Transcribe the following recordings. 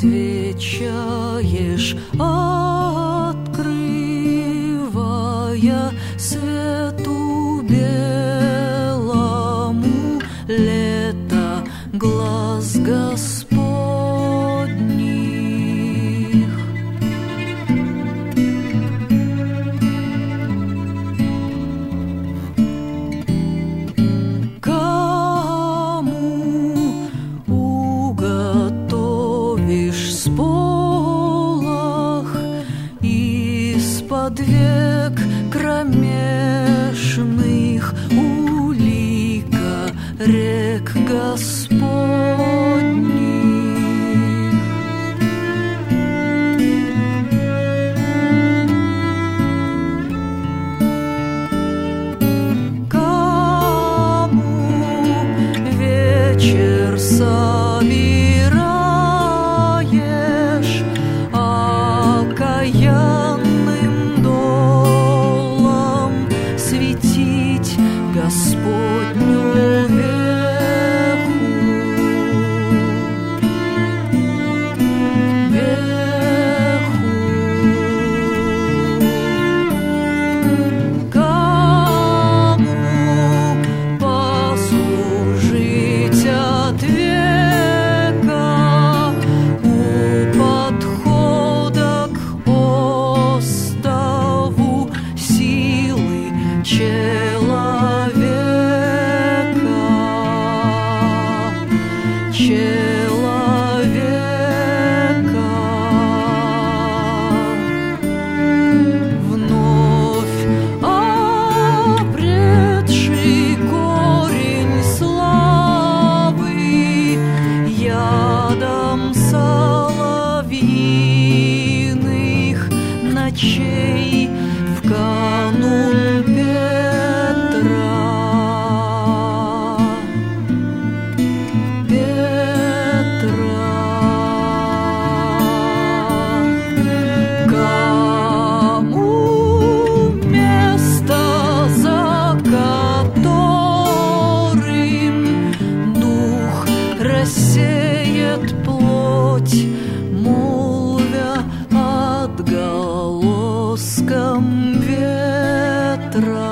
отвечаешь, открывая свету белому лето глаз Господних. Из-под век кромешных улика рек Господних. Кому вечер собираешь окаянным долом светить Господню веху, кому послужить от века у подхода к острову силы вновь обретший корень славы ядом соловьиных ночей в канун Петра. Кому место, за которым дух рассеет плоть, молвя отголоском ветра.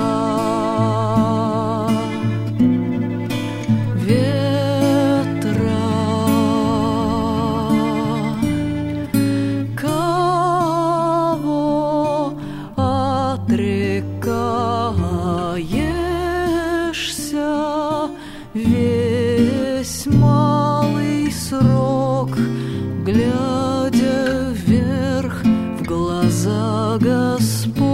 Кого отрекаешься весь малый срок, глядя вверх в глаза Господь.